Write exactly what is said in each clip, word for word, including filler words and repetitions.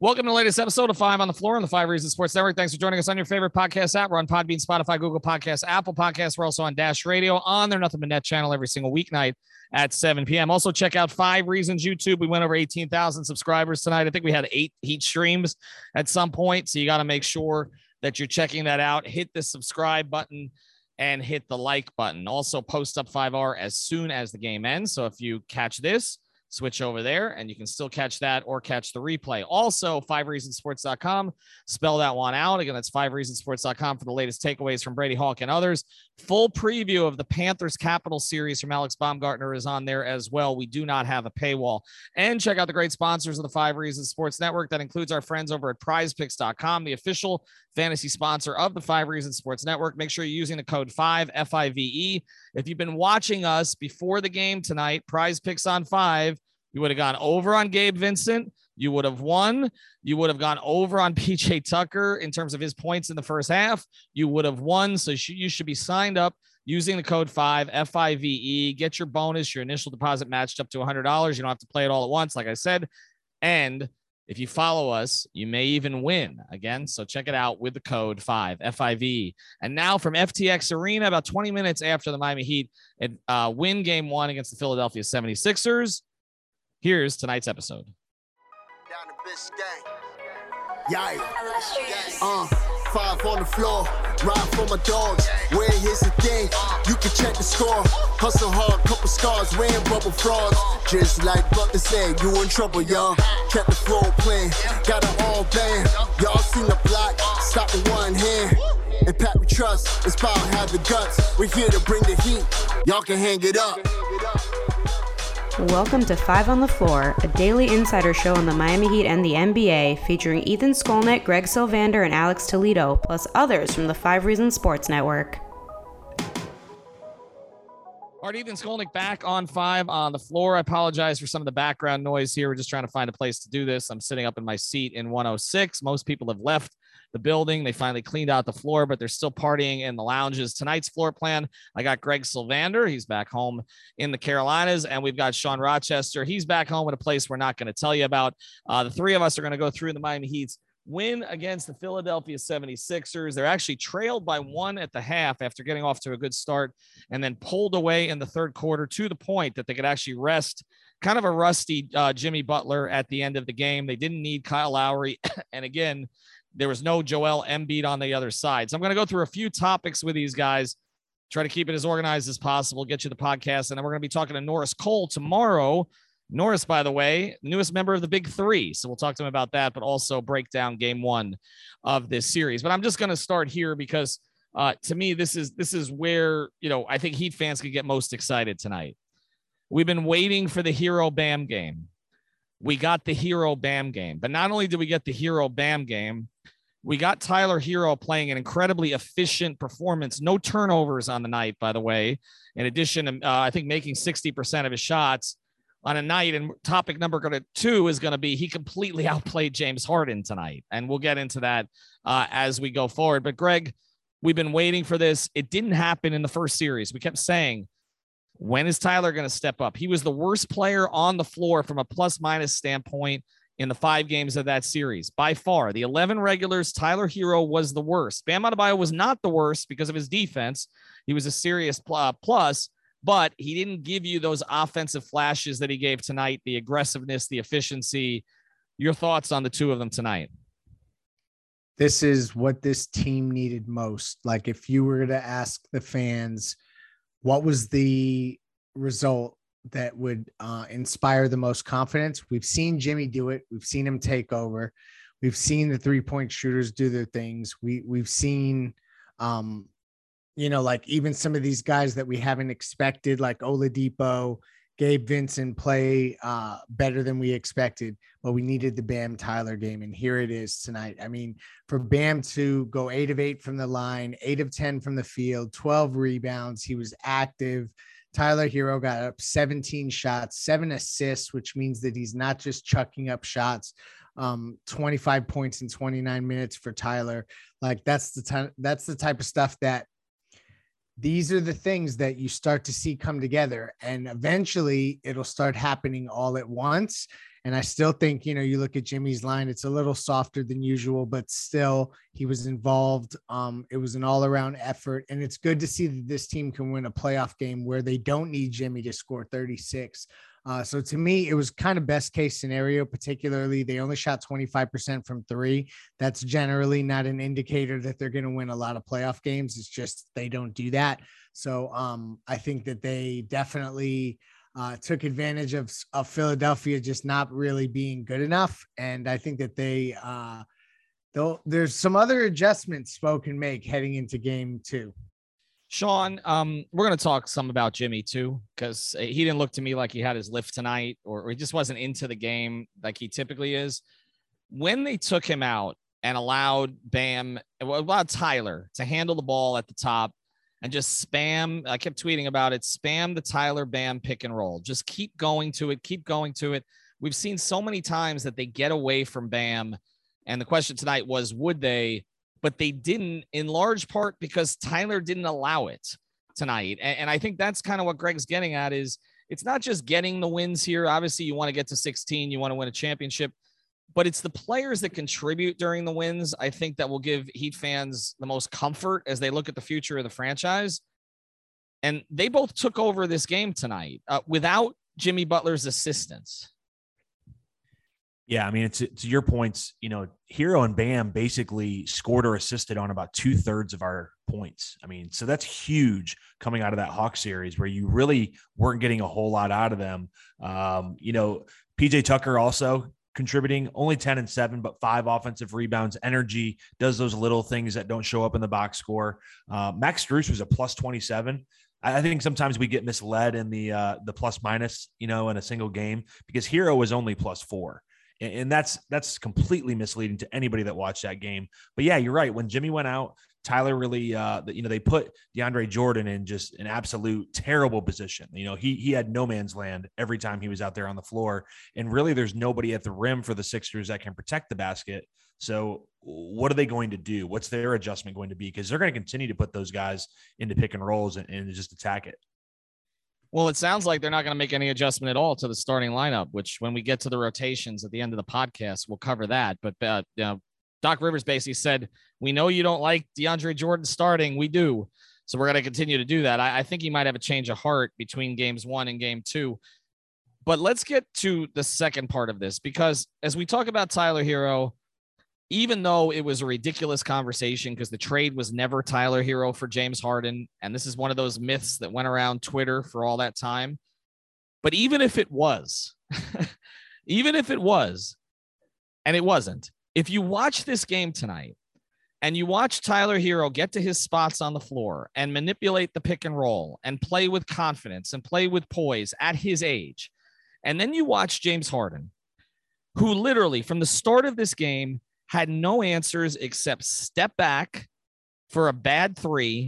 Welcome to the latest episode of Five on the Floor on the Five Reasons Sports Network. Thanks for joining us on your favorite podcast app. We're on Podbean, Spotify, Google Podcasts, Apple Podcasts. We're also on Dash Radio on their Nothing But Net channel every single weeknight at seven p.m. Also, check out Five Reasons YouTube. We went over eighteen thousand subscribers tonight. I think we had eight heat streams at some point, so you got to make sure that you're checking that out. Hit the subscribe button and hit the like button. Also, post up five R as soon as the game ends. So if you catch this, switch over there and you can still catch that or catch the replay. Also, five reasons sports dot com. Spell that one out. Again, that's five reasons sports dot com for the latest takeaways from Brady Hawk and others. Full preview of the Panthers Capital series from Alex Baumgartner is on there as well. We do not have a paywall. And check out the great sponsors of the Five Reasons Sports Network. That includes our friends over at prize picks dot com, the official fantasy sponsor of the Five Reasons Sports Network. Make sure you're using the code five, F I V E. If you've been watching us before the game tonight, Prize Picks on five, you would have gone over on Gabe Vincent. You would have won. You would have gone over on P J Tucker in terms of his points in the first half. You would have won. So you should be signed up using the code five, F I V E. Get your bonus, your initial deposit matched up to one hundred dollars. You don't have to play it all at once, like I said. And if you follow us, you may even win again. So check it out with the code five, F I V E. And now from F T X Arena, about twenty minutes after the Miami Heat uh, win game one against the Philadelphia seventy-sixers, here's tonight's episode. Down the bitch gang. Yikes. Uh, five on the floor. Ride for my dogs. Where here's the thing. You can check the score. Hustle hard, couple scars, wearing rubber frauds. Just like Butler said, you in trouble, y'all. Kept the floor playing. Got it all banned. Y'all seen the block. Stop with one hand. And Pat we trust. It's power have the guts. We're here to bring the heat. Y'all can hang it up. Welcome to Five on the Floor, a daily insider show on the Miami Heat and the N B A, featuring Ethan Skolnick, Greg Sylvander, and Alex Toledo, plus others from the Five Reasons Sports Network. All right, Ethan Skolnick back on Five on the Floor. I apologize for some of the background noise here. We're just trying to find a place to do this. I'm sitting up in my seat in one oh six. Most people have left the building. They finally cleaned out the floor, but they're still partying in the lounges. Tonight's floor plan, I got Greg Sylvander. He's back home in the Carolinas, and we've got Sean Rochester. He's back home at a place we're not going to tell you about. Uh, the three of us are going to go through the Miami Heat's win against the Philadelphia seventy-sixers. They're actually trailed by one at the half after getting off to a good start and then pulled away in the third quarter to the point that they could actually rest kind of a rusty uh, Jimmy Butler at the end of the game. They didn't need Kyle Lowry. And again, there was no Joel Embiid on the other side. So I'm going to go through a few topics with these guys, try to keep it as organized as possible, get you the podcast. And then we're going to be talking to Norris Cole tomorrow. Norris, by the way, newest member of the Big Three. So we'll talk to him about that, but also break down game one of this series. But I'm just going to start here because uh, to me, this is, this is where, you know, I think Heat fans could get most excited tonight. We've been waiting for the Hero Bam game. We got the Hero Bam game, but not only did we get the Hero Bam game, we got Tyler Hero playing an incredibly efficient performance. No turnovers on the night, by the way. In addition, uh, I think making sixty percent of his shots on a night. And topic number two is going to be he completely outplayed James Harden tonight. And we'll get into that uh, as we go forward. But Greg, we've been waiting for this. It didn't happen in the first series. We kept saying, when is Tyler going to step up? He was the worst player on the floor from a plus minus standpoint in the five games of that series. By far, the eleven regulars, Tyler Hero was the worst. Bam Adebayo was not the worst because of his defense. He was a serious pl- plus, but he didn't give you those offensive flashes that he gave tonight, the aggressiveness, the efficiency. Your thoughts on the two of them tonight? This is what this team needed most. Like if you were to ask the fans, what was the result that would uh, inspire the most confidence? We've seen Jimmy do it. We've seen him take over. We've seen the three-point shooters do their things. We, we've seen, um, you know, like even some of these guys that we haven't expected, like Oladipo, Gabe Vincent play uh, better than we expected, but we needed the Bam Tyler game. And here it is tonight. I mean, for Bam to go eight of eight from the line, eight of ten from the field, twelve rebounds. He was active. Tyler Hero got up seventeen shots, seven assists, which means that he's not just chucking up shots. Um, twenty-five points in twenty-nine minutes for Tyler. Like that's the time, that's the type of stuff that these are the things that you start to see come together, and eventually it'll start happening all at once. And I still think, you know, you look at Jimmy's line, it's a little softer than usual, but still he was involved. Um, it was an all around effort, and it's good to see that this team can win a playoff game where they don't need Jimmy to score thirty-six. Uh, so to me, it was kind of best case scenario, particularly they only shot twenty-five percent from three. That's generally not an indicator that they're going to win a lot of playoff games. It's just, they don't do that. So um, I think that they definitely uh, took advantage of, of Philadelphia just not really being good enough. And I think that they, uh, though there's some other adjustments Spo can make heading into game two. Sean, um, we're going to talk some about Jimmy too, because he didn't look to me like he had his lift tonight, or, or he just wasn't into the game like he typically is. When they took him out and allowed Bam, allowed Tyler to handle the ball at the top and just spam, I kept tweeting about it, spam the Tyler Bam pick and roll. Just keep going to it, keep going to it. We've seen so many times that they get away from Bam. And the question tonight was, would they? But they didn't, in large part because Tyler didn't allow it tonight. And, and I think that's kind of what Greg's getting at, is it's not just getting the wins here. Obviously, you want to get to sixteen, you want to win a championship, but it's the players that contribute during the wins, I think, that will give Heat fans the most comfort as they look at the future of the franchise. And they both took over this game tonight uh, without Jimmy Butler's assistance. Yeah, I mean, it's to your points, you know, Hero and Bam basically scored or assisted on about two thirds of our points. I mean, so that's huge coming out of that Hawks series where you really weren't getting a whole lot out of them. Um, you know, P J Tucker also contributing, only ten and seven, but five offensive rebounds. Energy does those little things that don't show up in the box score. Uh, Max Strus was a plus twenty-seven. I think sometimes we get misled in the uh, the plus minus, you know, in a single game, because Hero was only plus four. And that's that's completely misleading to anybody that watched that game. But yeah, you're right. When Jimmy went out, Tyler really, uh, you know, they put DeAndre Jordan in just an absolute terrible position. You know, he he had no man's land every time he was out there on the floor. And really, there's nobody at the rim for the Sixers that can protect the basket. So what are they going to do? What's their adjustment going to be? Because they're going to continue to put those guys into pick and rolls and, and just attack it. Well, it sounds like they're not going to make any adjustment at all to the starting lineup, which when we get to the rotations at the end of the podcast, we'll cover that. But uh, you know, Doc Rivers basically said, we know you don't like DeAndre Jordan starting. We do. So we're going to continue to do that. I, I think he might have a change of heart between games one and game two. But let's get to the second part of this, because as we talk about Tyler Hero, even though it was a ridiculous conversation because the trade was never Tyler Hero for James Harden, and this is one of those myths that went around Twitter for all that time. But even if it was, even if it was, and it wasn't, if you watch this game tonight and you watch Tyler Hero get to his spots on the floor and manipulate the pick and roll and play with confidence and play with poise at his age, and then you watch James Harden, who literally from the start of this game had no answers except step back for a bad three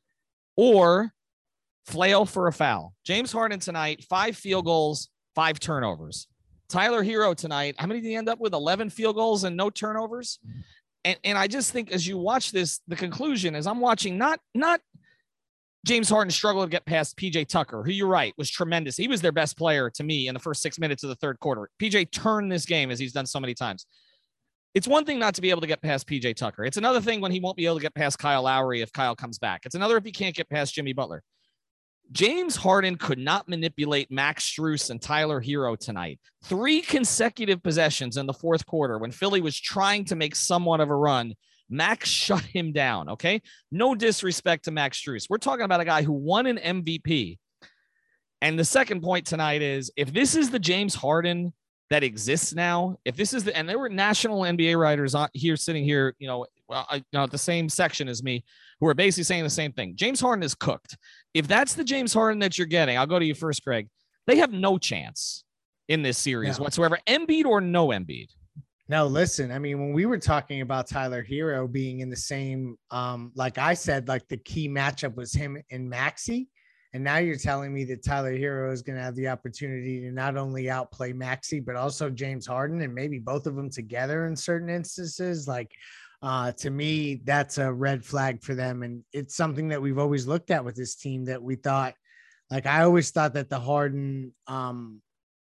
or flail for a foul. James Harden tonight, five field goals, five turnovers. Tyler Hero tonight, how many did he end up with? eleven field goals and no turnovers. And, and I just think as you watch this, the conclusion is I'm watching not, not James Harden struggle to get past P J Tucker, who you're right, was tremendous. He was their best player to me in the first six minutes of the third quarter. P J turned this game as he's done so many times. It's one thing not to be able to get past P J Tucker. It's another thing when he won't be able to get past Kyle Lowry if Kyle comes back. It's another if he can't get past Jimmy Butler. James Harden could not manipulate Max Strus and Tyler Hero tonight. Three consecutive possessions in the fourth quarter when Philly was trying to make somewhat of a run. Max shut him down, okay? No disrespect to Max Strus. We're talking about a guy who won an M V P. And the second point tonight is, if this is the James Harden that exists now, if this is the, and there were national N B A writers on here sitting here, you know, well, I, you know, the same section as me, who are basically saying the same thing. James Harden is cooked. If that's the James Harden that you're getting, I'll go to you first, Greg. They have no chance in this series no. whatsoever. Embiid or no Embiid. No, listen, I mean, when we were talking about Tyler Hero being in the same, um, like I said, like the key matchup was him and Maxey. And now you're telling me that Tyler Hero is going to have the opportunity to not only outplay Maxey, but also James Harden, and maybe both of them together in certain instances. Like, Uh, to me, that's a red flag for them. And it's something that we've always looked at with this team that we thought, like, I always thought that the Harden, um,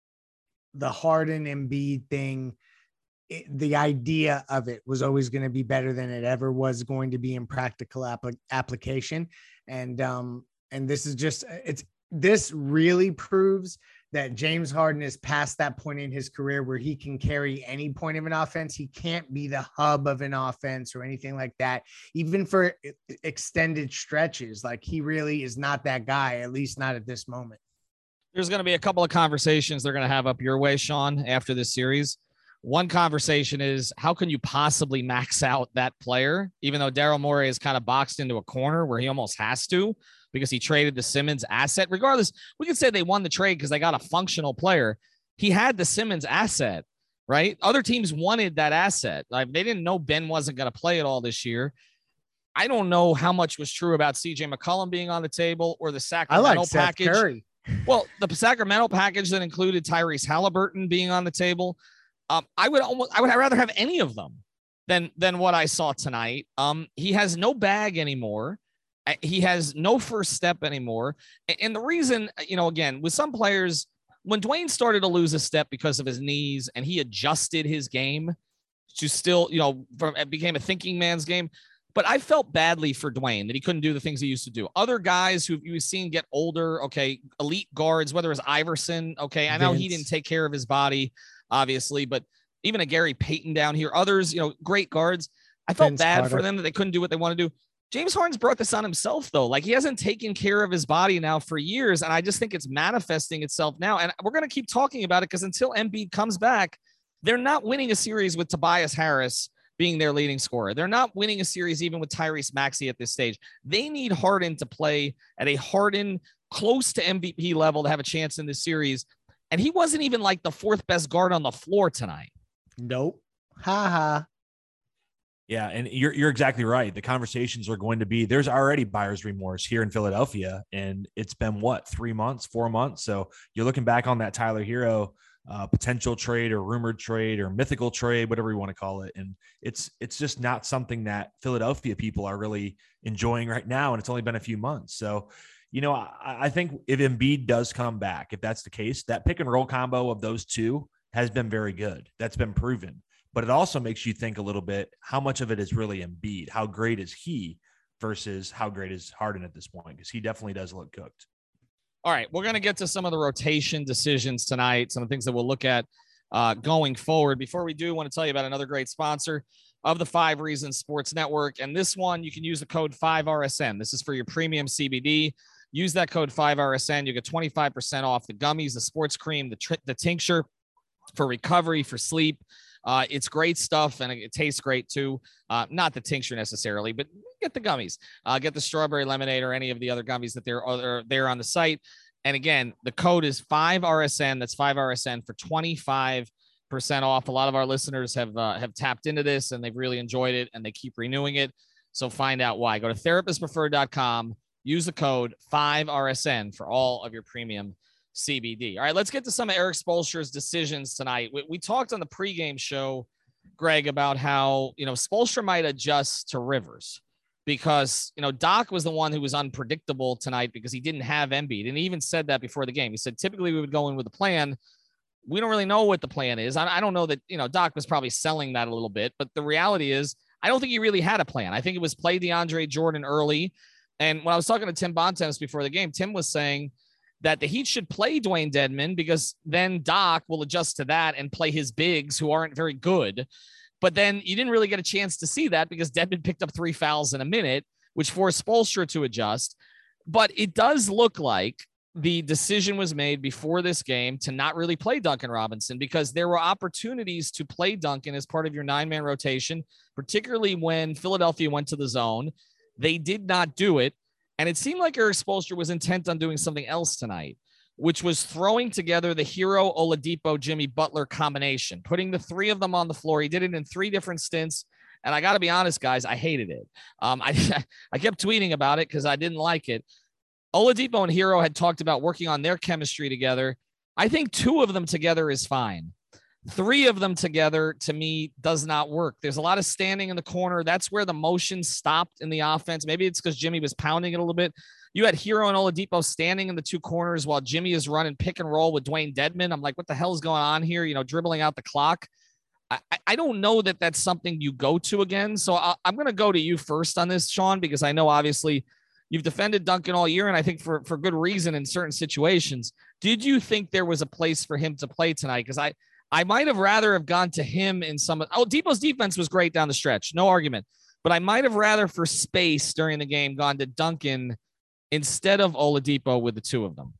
the Harden Embiid thing, it, the idea of it was always going to be better than it ever was going to be in practical app- application. And, um, and this is just, it's, this really proves that James Harden is past that point in his career where he can carry any point of an offense. He can't be the hub of an offense or anything like that, even for extended stretches. Like, he really is not that guy, at least not at this moment. There's going to be a couple of conversations they're going to have up your way, Sean, after this series. One conversation is, how can you possibly max out that player, even though Daryl Morey is kind of boxed into a corner where he almost has to, because he traded the Simmons asset. Regardless, we can say they won the trade because they got a functional player. He had the Simmons asset, right? Other teams wanted that asset. Like, they didn't know Ben wasn't going to play at all this year. I don't know how much was true about C J McCollum being on the table or the Sacramento I like Seth package. Curry. Well, the Sacramento package that included Tyrese Halliburton being on the table. Um, I would almost, I would rather have any of them than, than what I saw tonight. Um, he has no bag anymore. He has no first step anymore. And the reason, you know, again, with some players, when Dwayne started to lose a step because of his knees and he adjusted his game to still, you know, from, it became a thinking man's game. But I felt badly for Dwayne that he couldn't do the things he used to do. Other guys who you've seen get older, okay, elite guards, whether it's Iverson, okay, I know Vince. He didn't take care of his body, obviously, but even a Gary Payton down here, others, you know, great guards. I felt Vince bad Carter. For them that they couldn't do what they want to do. James Harden's brought this on himself, though. Like, he hasn't taken care of his body now for years, and I just think it's manifesting itself now. And we're going to keep talking about it because until Embiid comes back, they're not winning a series with Tobias Harris being their leading scorer. They're not winning a series even with Tyrese Maxey at this stage. They need Harden to play at a Harden close to M V P level to have a chance in this series. And he wasn't even like the fourth best guard on the floor tonight. Nope. Ha ha. Yeah, and you're you're exactly right. The conversations are going to be, there's already buyer's remorse here in Philadelphia, and it's been what, three months, four months. So you're looking back on that Tyler Hero uh, potential trade or rumored trade or mythical trade, whatever you want to call it, and it's it's just not something that Philadelphia people are really enjoying right now, and it's only been a few months. So, you know, I, I think if Embiid does come back, if that's the case, that pick and roll combo of those two has been very good. That's been proven. But it also makes you think a little bit, how much of it is really Embiid? How great is he versus how great is Harden at this point? Because he definitely does look cooked. All right, we're going to get to some of the rotation decisions tonight, some of the things that we'll look at uh, going forward. Before we do, I want to tell you about another great sponsor of the Five Reasons Sports Network. And this one, you can use the code five R S N. This is for your premium C B D. Use that code five R S N. You get twenty-five percent off the gummies, the sports cream, the, tr- the tincture for recovery, for sleep. Uh, it's great stuff, and it tastes great too. Uh, not the tincture necessarily, but get the gummies. Uh, get the strawberry lemonade or any of the other gummies that they're, are there on the site. And again, the code is five R S N. That's five R S N for twenty-five percent off. A lot of our listeners have uh, have tapped into this, and they've really enjoyed it, and they keep renewing it. So find out why. Go to therapist preferred dot com. Use the code five R S N for all of your premium C B D. All right, let's get to some of Erik Spoelstra's decisions tonight. We, we talked on the pregame show, Greg, about how, you know, Spoelstra might adjust to Rivers because, you know, Doc was the one who was unpredictable tonight because he didn't have Embiid. And he even said that before the game. He said, typically we would go in with a plan. We don't really know what the plan is. I, I don't know that, you know, Doc was probably selling that a little bit, but the reality is I don't think he really had a plan. I think it was play DeAndre Jordan early. And when I was talking to Tim Bontemps before the game, Tim was saying that the Heat should play Dwayne Dedmon because then Doc will adjust to that and play his bigs who aren't very good. But then you didn't really get a chance to see that because Dedmon picked up three fouls in a minute, which forced Spoelstra to adjust. But it does look like the decision was made before this game to not really play Duncan Robinson because there were opportunities to play Duncan as part of your nine-man rotation, particularly when Philadelphia went to the zone. They did not do it. And it seemed like Erik Spoelstra was intent on doing something else tonight, which was throwing together the Hero, Oladipo, Jimmy Butler combination, putting the three of them on the floor. He did it in three different stints. And I got to be honest, guys, I hated it. Um, I, I kept tweeting about it because I didn't like it. Oladipo and Hero had talked about working on their chemistry together. I think two of them together is fine. Three of them together, to me, does not work. There's a lot of standing in the corner. That's where the motion stopped in the offense. Maybe it's because Jimmy was pounding it a little bit. You had Hero and Oladipo standing in the two corners while Jimmy is running pick and roll with Dwayne Dedman. I'm like, what the hell is going on here? You know, dribbling out the clock. I, I don't know that that's something you go to again. So I, I'm going to go to you first on this, Sean, because I know obviously you've defended Duncan all year, and I think for, for good reason in certain situations. Did you think there was a place for him to play tonight? Because I, I might have rather have gone to him in some. Oh, Depot's defense was great down the stretch, no argument. But I might have rather, for space during the game, gone to Duncan instead of Oladipo with the two of them.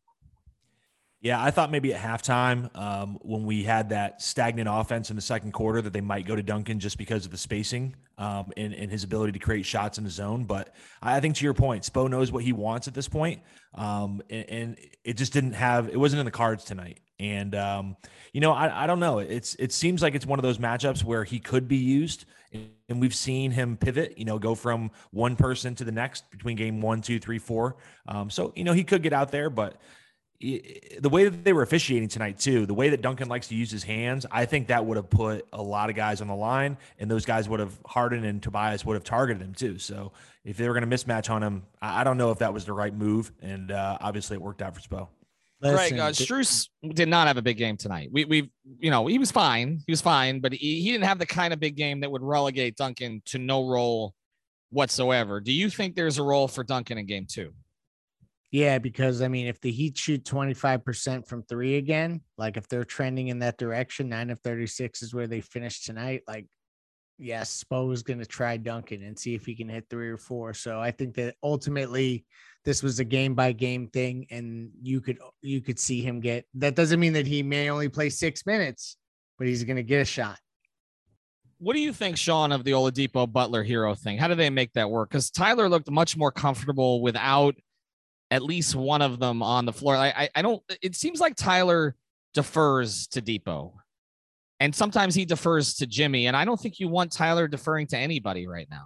Yeah, I thought maybe at halftime um, when we had that stagnant offense in the second quarter that they might go to Duncan just because of the spacing um, and, and his ability to create shots in the zone. But I think to your point, Spo knows what he wants at this point, um, and, and it just didn't have – it wasn't in the cards tonight. And, um, you know, I, I don't know. It's It seems like it's one of those matchups where he could be used, and we've seen him pivot, you know, go from one person to the next between game one, two, three, four. Um, so, you know, he could get out there, but – the way that they were officiating tonight too, the way that Duncan likes to use his hands, I think that would have put a lot of guys on the line, and those guys would have Harden and Tobias would have targeted him too. So if they were going to mismatch on him, I don't know if that was the right move. And uh, obviously it worked out for Spo. Greg, uh, Strus did not have a big game tonight. We, we, you know, he was fine. He was fine, but he, he didn't have the kind of big game that would relegate Duncan to no role whatsoever. Do you think there's a role for Duncan in game two? Yeah, because I mean, if the Heat shoot twenty-five percent from three again, like if they're trending in that direction, nine of thirty-six is where they finished tonight. Like, yes, Spo is going to try Duncan and see if he can hit three or four. So I think that ultimately this was a game by game thing, and you could you could see him get. That doesn't mean that he may only play six minutes, but he's going to get a shot. What do you think, Sean, of the Oladipo Butler Hero thing? How do they make that work? Because Tyler looked much more comfortable without at least one of them on the floor. I, I, I don't, it seems like Tyler defers to Depot, and sometimes he defers to Jimmy. And I don't think you want Tyler deferring to anybody right now.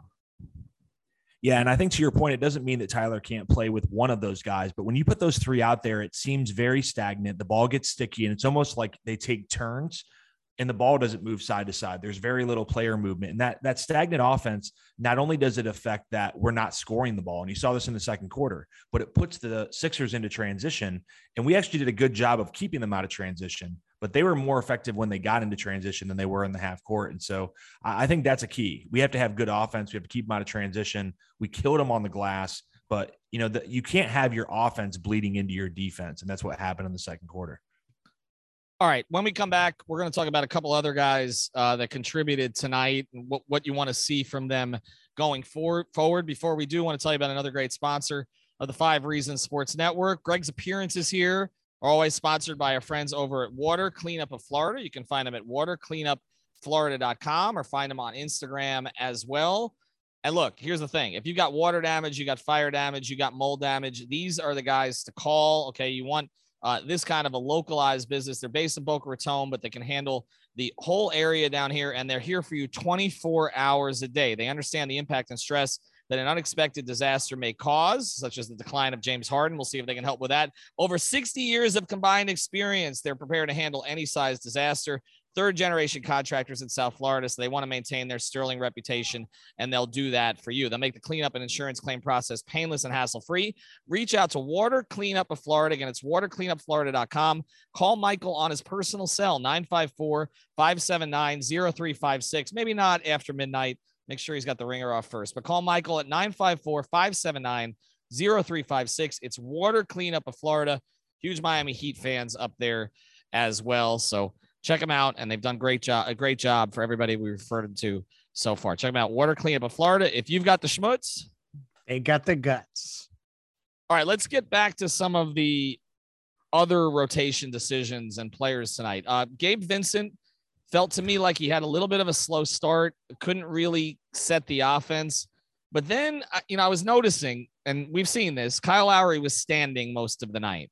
Yeah. And I think to your point, it doesn't mean that Tyler can't play with one of those guys, but when you put those three out there, it seems very stagnant. The ball gets sticky, and it's almost like they take turns, and the ball doesn't move side to side. There's very little player movement, and that, that stagnant offense, not only does it affect that we're not scoring the ball, and you saw this in the second quarter, but it puts the Sixers into transition. And we actually did a good job of keeping them out of transition, but they were more effective when they got into transition than they were in the half court. And so I think that's a key. We have to have good offense. We have to keep them out of transition. We killed them on the glass, but you know, the, you can't have your offense bleeding into your defense. And that's what happened in the second quarter. All right. When we come back, we're going to talk about a couple other guys uh, that contributed tonight and what, what you want to see from them going forward. Forward. Before we do, I want to tell you about another great sponsor of the Five Reasons Sports Network. Greg's appearances here are always sponsored by our friends over at Water Cleanup of Florida. You can find them at water cleanup florida dot com or find them on Instagram as well. And look, here's the thing. If you got water damage, you got fire damage, you got mold damage, these are the guys to call. Okay. You want Uh, this kind of a localized business. They're based in Boca Raton, but they can handle the whole area down here, and they're here for you twenty-four hours a day. They understand the impact and stress that an unexpected disaster may cause, such as the decline of James Harden. We'll see if they can help with that. Over sixty years of combined experience, they're prepared to handle any size disaster. Third-generation contractors in South Florida, so they want to maintain their sterling reputation, and they'll do that for you. They'll make the cleanup and insurance claim process painless and hassle-free. Reach out to Water Cleanup of Florida. Again, it's water cleanup florida dot com. Call Michael on his personal cell, nine five four, five seven nine, zero three five six. Maybe not after midnight. Make sure he's got the ringer off first. But call Michael at nine five four, five seven nine, zero three five six. It's Water Cleanup of Florida. Huge Miami Heat fans up there as well. So check them out, and they've done great job, a great job for everybody we referred them to so far. Check them out, Water Cleanup of Florida. If you've got the schmutz, they got the guts. All right, let's get back to some of the other rotation decisions and players tonight. Uh, Gabe Vincent felt to me like he had a little bit of a slow start, couldn't really set the offense. But then, you know, I was noticing, and we've seen this, Kyle Lowry was standing most of the night.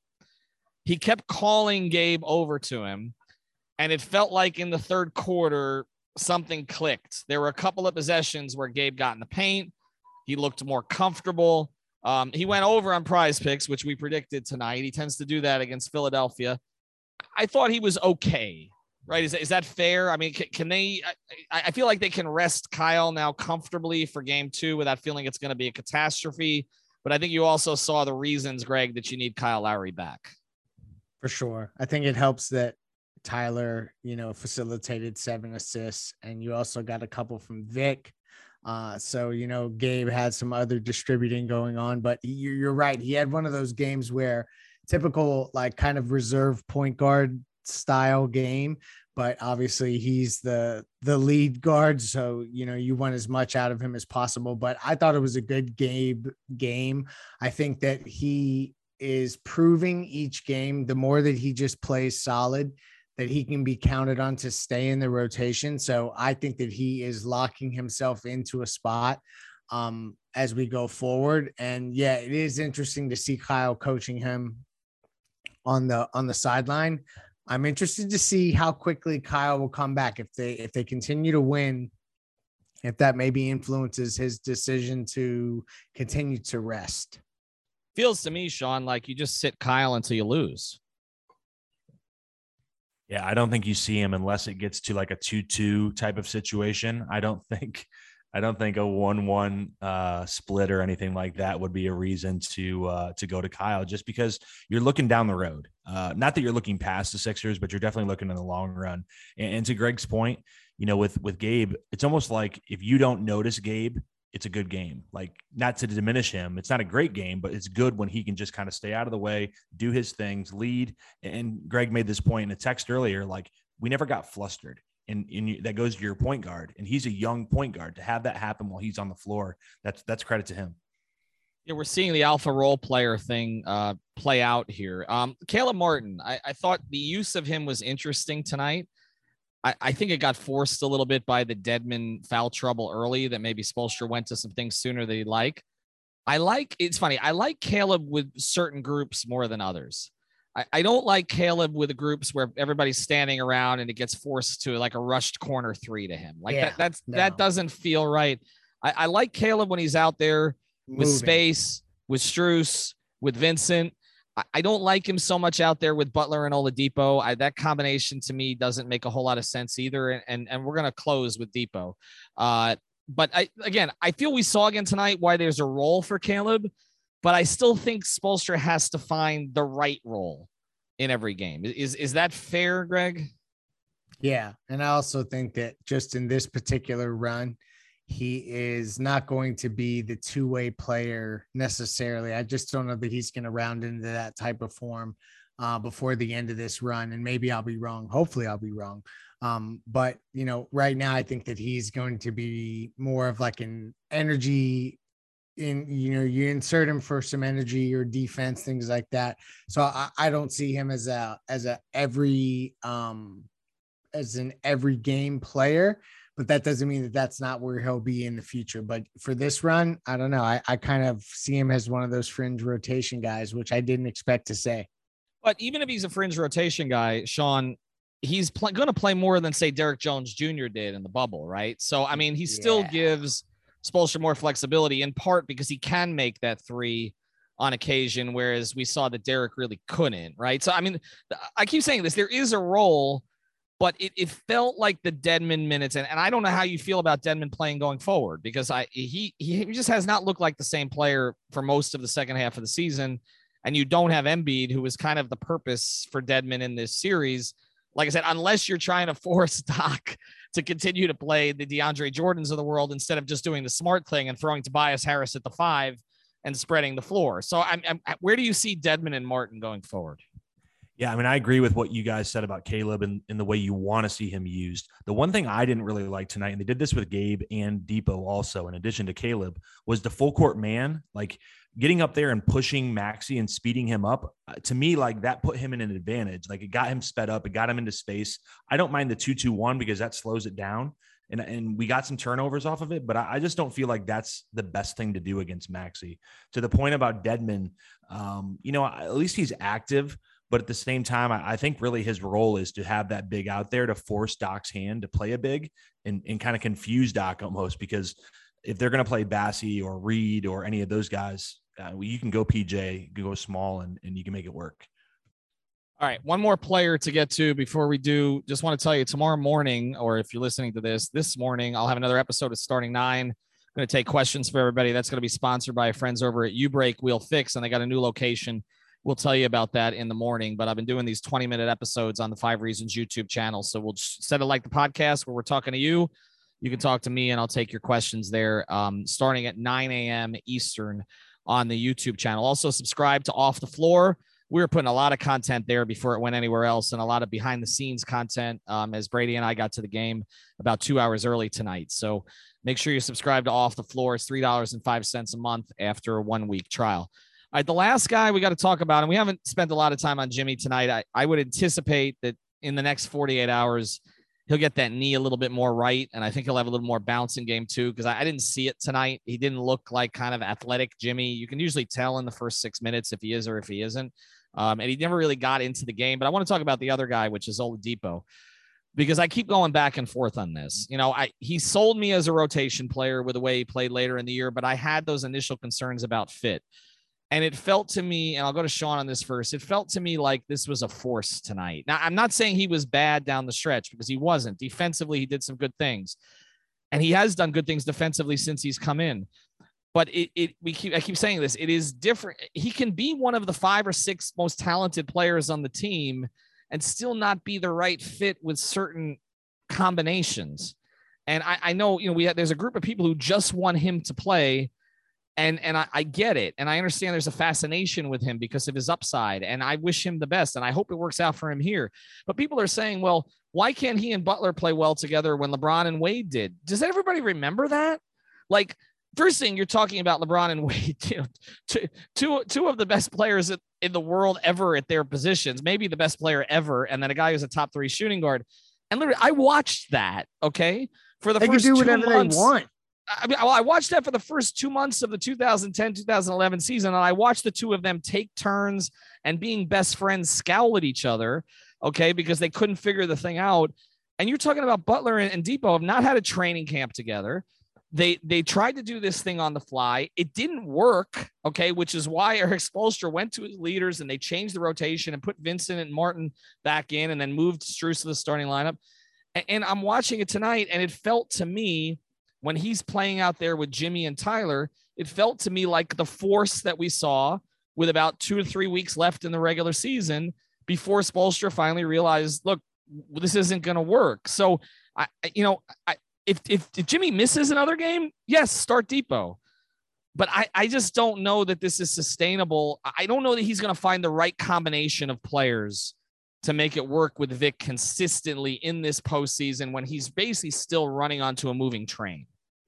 He kept calling Gabe over to him, and it felt like in the third quarter, something clicked. There were a couple of possessions where Gabe got in the paint. He looked more comfortable. Um, he went over on Prize Picks, which we predicted tonight. He tends to do that against Philadelphia. I thought he was okay. Right. Is, is that fair? I mean, can, can they, I, I feel like they can rest Kyle now comfortably for game two without feeling it's going to be a catastrophe. But I think you also saw the reasons, Greg, that you need Kyle Lowry back. For sure. I think it helps that Tyler, you know, facilitated seven assists, and you also got a couple from Vic. Uh, so, you know, Gabe had some other distributing going on, but you're, you're right. He had one of those games where typical, like kind of reserve point guard style game, but obviously he's the the lead guard, so you know you want as much out of him as possible. But I thought it was a good Gabe game. I think that he is proving each game, the more that he just plays solid, that he can be counted on to stay in the rotation. So I think that he is locking himself into a spot um as we go forward. And yeah, it is interesting to see Kyle coaching him on the on the sideline. I'm interested to see how quickly Kyle will come back. If they if they continue to win, if that maybe influences his decision to continue to rest. Feels to me, Sean, like you just sit Kyle until you lose. Yeah, I don't think you see him unless it gets to like a two two type of situation. I don't think I don't think a one one uh, split or anything like that would be a reason to uh, to go to Kyle, just because you're looking down the road. Uh, not that you're looking past the Sixers, but you're definitely looking in the long run. And, and to Greg's point, you know, with with Gabe, it's almost like if you don't notice Gabe, it's a good game. Like, not to diminish him, it's not a great game, but it's good when he can just kind of stay out of the way, do his things, lead. And Greg made this point in a text earlier, like we never got flustered. And, and that goes to your point guard, and he's a young point guard. To have that happen while he's on the floor, that's that's credit to him. Yeah, we're seeing the alpha role player thing uh, play out here. Um, Caleb Martin, I, I thought the use of him was interesting tonight. I, I think it got forced a little bit by the Dedmon foul trouble early, that maybe Spoelstra went to some things sooner than he'd like. I like, it's funny, I like Caleb with certain groups more than others. I, I don't like Caleb with the groups where everybody's standing around and it gets forced to like a rushed corner three to him. Like yeah, that, that's, no. that doesn't feel right. I, I like Caleb when he's out there with Moving. space, with Strus, with Vincent. I, I don't like him so much out there with Butler and Oladipo. I, that combination to me doesn't make a whole lot of sense either. And, and, and we're going to close with Depot. Uh, but I, again, I feel we saw again tonight why there's a role for Caleb, but I still think Spoelstra has to find the right role in every game. Is, is that fair, Greg? Yeah. And I also think that just in this particular run, he is not going to be the two-way player necessarily. I just don't know that he's going to round into that type of form uh, before the end of this run. And maybe I'll be wrong. Hopefully I'll be wrong. Um, but, you know, right now I think that he's going to be more of like an energy in, you know, you insert him for some energy or defense, things like that. So I, I don't see him as a, as a every, um, as an every game player, but that doesn't mean that that's not where he'll be in the future. But for this run, I don't know. I, I kind of see him as one of those fringe rotation guys, which I didn't expect to say. But even if he's a fringe rotation guy, Sean, he's pl- going to play more than, say, Derek Jones Junior did in the bubble, right? So, I mean, he still yeah. gives Spoelstra more flexibility, in part because he can make that three on occasion, whereas we saw that Derek really couldn't, right? So, I mean, I keep saying this, there is a role, but it, it felt like the Dedmon minutes, and, and I don't know how you feel about Dedmon playing going forward, because I he he just has not looked like the same player for most of the second half of the season, and you don't have Embiid, who was kind of the purpose for Dedmon in this series. Like I said, unless you're trying to force Doc to continue to play the DeAndre Jordans of the world instead of just doing the smart thing and throwing Tobias Harris at the five and spreading the floor. So I'm, I'm where do you see Dedmon and Martin going forward? Yeah, I mean, I agree with what you guys said about Caleb and, and the way you want to see him used. The one thing I didn't really like tonight, and they did this with Gabe and Depot also, in addition to Caleb, was the full court man, like getting up there and pushing Maxey and speeding him up. Uh, to me, like that put him in an advantage. Like it got him sped up. It got him into space. I don't mind the two two one because that slows it down. And, and we got some turnovers off of it, but I, I just don't feel like that's the best thing to do against Maxey. To the point about Dedmon, um, you know, at least he's active. But at the same time, I think really his role is to have that big out there to force Doc's hand to play a big and, and kind of confuse Doc almost, because if they're going to play Bassey or Reed or any of those guys, uh, you can go P J, you can go small, and, and you can make it work. All right, one more player to get to before we do. Just want to tell you tomorrow morning, or if you're listening to this this morning, I'll have another episode of Starting Nine. I'm going to take questions for everybody. That's going to be sponsored by friends over at U Break Wheel Fix, and they got a new location. We'll tell you about that in the morning, but I've been doing these twenty minute episodes on the Five Reasons YouTube channel. So we'll set it like the podcast where we're talking to you. You can talk to me and I'll take your questions there. Um, starting at nine a.m. Eastern on the YouTube channel. Also subscribe to Off the Floor. We were putting a lot of content there before it went anywhere else, and a lot of behind the scenes content um, as Brady and I got to the game about two hours early tonight. So make sure you subscribe to Off the Floor. It's three dollars and five cents a month after a one week trial. All right, the last guy we got to talk about, and we haven't spent a lot of time on Jimmy tonight. I, I would anticipate that in the next forty-eight hours, he'll get that knee a little bit more right. And I think he'll have a little more bounce in game two, because I, I didn't see it tonight. He didn't look like kind of athletic Jimmy. You can usually tell in the first six minutes if he is or if he isn't. Um, and he never really got into the game. But I want to talk about the other guy, which is Oladipo, because I keep going back and forth on this. You know, I he sold me as a rotation player with the way he played later in the year, but I had those initial concerns about fit. And it felt to me, and I'll go to Sean on this first, it felt to me like this was a force tonight. Now, I'm not saying he was bad down the stretch, because he wasn't. Defensively, he did some good things. And he has done good things defensively since he's come in. But it, it we keep I keep saying this, it is different. He can be one of the five or six most talented players on the team and still not be the right fit with certain combinations. And I, I know, you know, we have, there's a group of people who just want him to play. And and I, I get it. And I understand there's a fascination with him because of his upside. And I wish him the best. And I hope it works out for him here. But people are saying, well, why can't he and Butler play well together when LeBron and Wade did? Does everybody remember that? Like, first thing, you're talking about LeBron and Wade, you know, two, two, two of the best players in the world ever at their positions, maybe the best player ever. And then a guy who's a top three shooting guard. And literally, I watched that, okay, for the they first can do two whatever months. they want. I mean, well, I watched that for the first two months of the two thousand ten, two thousand eleven season, and I watched the two of them take turns and being best friends scowl at each other, okay, because they couldn't figure the thing out. And you're talking about Butler and, and Depot have not had a training camp together. They they tried to do this thing on the fly. It didn't work, okay, which is why Erik Spoelstra went to his leaders and they changed the rotation and put Vincent and Martin back in and then moved Strus to the starting lineup. And, and I'm watching it tonight, and it felt to me, when he's playing out there with Jimmy and Tyler, it felt to me like the force that we saw with about two to three weeks left in the regular season before Spoelstra finally realized, look, this isn't going to work. So, I, you know, I, if, if, if Jimmy misses another game, yes, start Depot. But I, I just don't know that this is sustainable. I don't know that he's going to find the right combination of players to make it work with Vic consistently in this postseason when he's basically still running onto a moving train.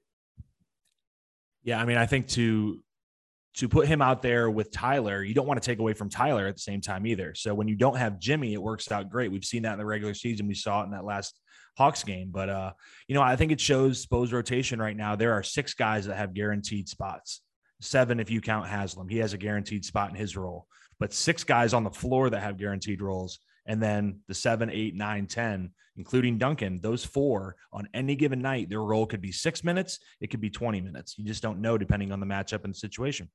Yeah, I mean, I think to to put him out there with Tyler, you don't want to take away from Tyler at the same time either. So when you don't have Jimmy, it works out great. We've seen that in the regular season. We saw it in that last Hawks game. But, uh, you know, I think it shows Spo's rotation right now. There are six guys that have guaranteed spots. Seven if you count Haslam. He has a guaranteed spot in his role. But six guys on the floor that have guaranteed roles. And then the seven, eight, nine, ten, including Duncan, those four on any given night, their role could be six minutes. It could be twenty minutes. You just don't know depending on the matchup and the situation.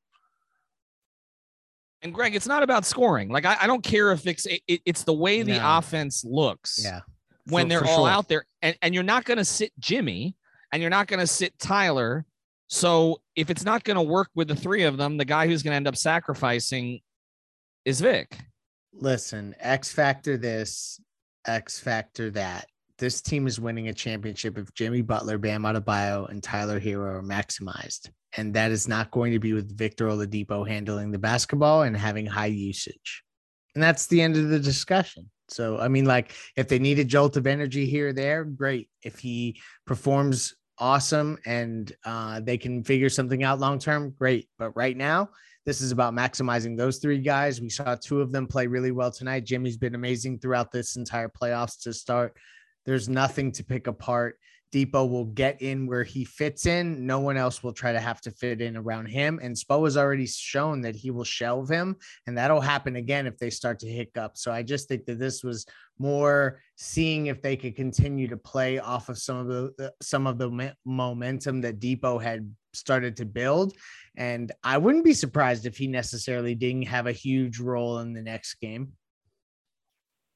And Greg, it's not about scoring. Like, I, I don't care if it's, it, it's the way the No. offense looks Yeah. when For- they're for all sure. out there. And, and you're not going to sit Jimmy and you're not going to sit Tyler. So if it's not going to work with the three of them, the guy who's going to end up sacrificing is Vic. Listen, X factor this, X factor that. This team is winning a championship if Jimmy Butler, Bam Adebayo, and Tyler Hero are maximized. And that is not going to be with Victor Oladipo handling the basketball and having high usage. And that's the end of the discussion. So, I mean, like, if they need a jolt of energy here or there, great. If he performs awesome and uh, they can figure something out long-term, great. But right now, this is about maximizing those three guys. We saw two of them play really well tonight. Jimmy's been amazing throughout this entire playoffs to start. There's nothing to pick apart. Depot will get in where he fits in. No one else will try to have to fit in around him. And Spo has already shown that he will shelve him. And that'll happen again if they start to hiccup. So I just think that this was more seeing if they could continue to play off of some of the some of the momentum that Depot had started to build. And I wouldn't be surprised if he necessarily didn't have a huge role in the next game.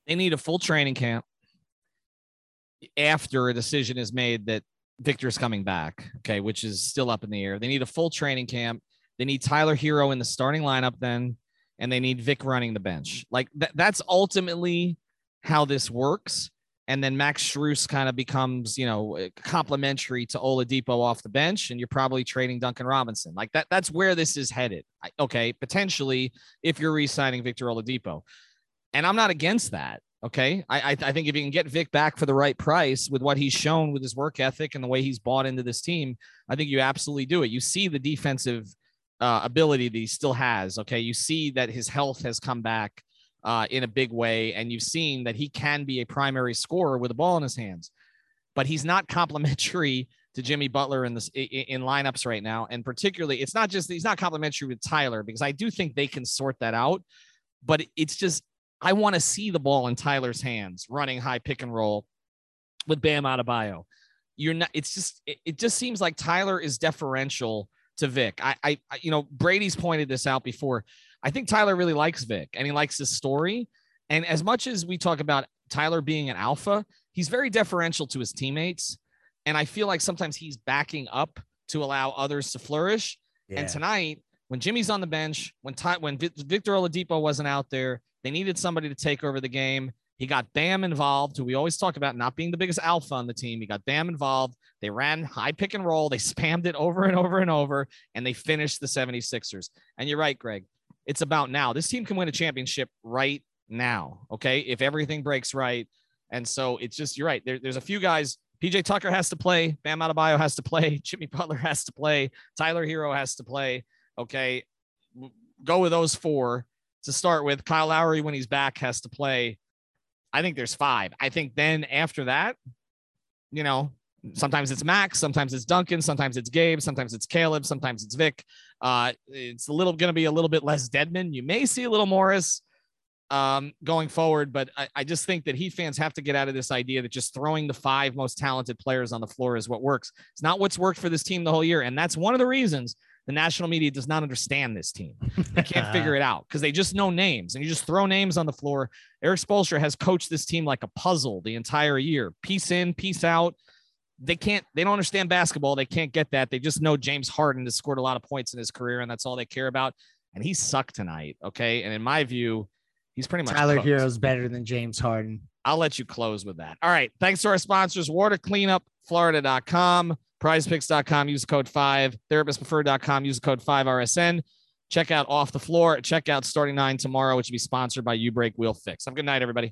They need a full training camp after a decision is made that Victor's coming back, okay, which is still up in the air. They need a full training camp. They need Tyler Hero in the starting lineup then, and they need Vic running the bench. Like th- that's ultimately how this works. And then Max Strus kind of becomes, you know, complementary to Oladipo off the bench, and you're probably trading Duncan Robinson. Like that. That's where this is headed. I, okay, potentially if you're re-signing Victor Oladipo, and I'm not against that. Okay, I, I I think if you can get Vic back for the right price with what he's shown with his work ethic and the way he's bought into this team, I think you absolutely do it. You see the defensive uh, ability that he still has. Okay, you see that his health has come back uh, in a big way, and you've seen that he can be a primary scorer with the ball in his hands. But he's not complementary to Jimmy Butler in this in, in lineups right now, and particularly, it's not just he's not complementary with Tyler, because I do think they can sort that out. But it's just, I want to see the ball in Tyler's hands running high pick and roll with Bam Adebayo. You're not, it's just, it, it just seems like Tyler is deferential to Vic. I, I, you know, Brady's pointed this out before. I think Tyler really likes Vic and he likes his story. And as much as we talk about Tyler being an alpha, he's very deferential to his teammates. And I feel like sometimes he's backing up to allow others to flourish. Yeah. And tonight, when Jimmy's on the bench, when Ty, when v- Victor Oladipo wasn't out there, they needed somebody to take over the game. He got Bam involved, who we always talk about not being the biggest alpha on the team. He got Bam involved. They ran high pick and roll. They spammed it over and over and over, and they finished the seventy-sixers. And you're right, Greg. It's about now. This team can win a championship right now, okay, if everything breaks right. And so it's just, you're right. There, there's a few guys. P J Tucker has to play. Bam Adebayo has to play. Jimmy Butler has to play. Tyler Hero has to play. Okay, go with those four. To start with, Kyle Lowry, when he's back, has to play. I think there's five. I think then after that, you know, sometimes it's Max, sometimes it's Duncan, sometimes it's Gabe, sometimes it's Caleb, sometimes it's Vic. Uh, it's a little going to be a little bit less Dedmon. You may see a little Morris um, going forward, but I, I just think that Heat fans have to get out of this idea that just throwing the five most talented players on the floor is what works. It's not what's worked for this team the whole year, and that's one of the reasons the national media does not understand this team. They can't figure it out because they just know names, and you just throw names on the floor. Erik Spoelstra has coached this team like a puzzle the entire year. Piece in, piece out. They can't, they don't understand basketball. They can't get that. They just know James Harden has scored a lot of points in his career, and that's all they care about. And he sucked tonight. Okay. And in my view, he's pretty much Tyler cooked. Hero's better than James Harden. I'll let you close with that. All right. Thanks to our sponsors, water cleanup florida dot com. prize picks dot com, use code five, therapist preferred dot com, use code five R S N. Check out Off the Floor. Check out Starting Nine tomorrow, which will be sponsored by U Break Wheel Fix. Have a good night, everybody.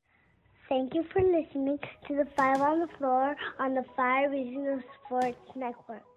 Thank you for listening to the Five on the Floor on the Five Regional Sports Network.